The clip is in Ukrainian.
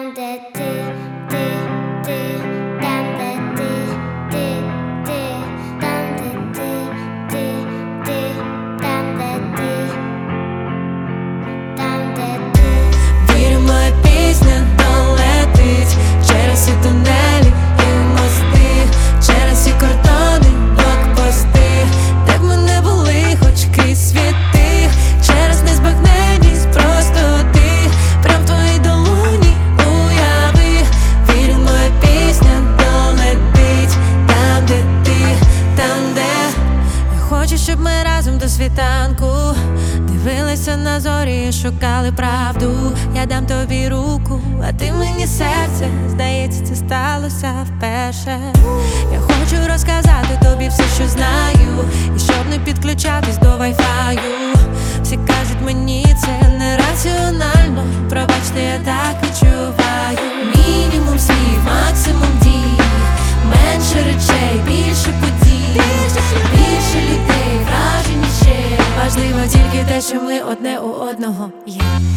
Там, де ти, там, де ти, там, де ти, там, де ти, там, де ти. Вірю, моя пісня долетить через всі тунелі і мости, через всі кордони, блокпости, де б ми не були, хоч крізь світи, через незбагненність простоти, прям в твоїй долоні уяви. Вірю, моя пісня долетить там, де ти, там, де. Я хочу, щоб ми разом до світанку дивилися на зорі і шукали правду. Я дам тобі руку, а ти мені серце. Здається, це сталося вперше. Я хочу розказати тобі все, що знаю, і щоб не підключатись до вайфаю. Всі кажуть мені, це нераціонально. Пробачте, я так відчуваю. Мінімум слів, максимум дій, менше речей, більше подій, більше людей, вражень ще. Важливо тільки те, що ми одне у одного є.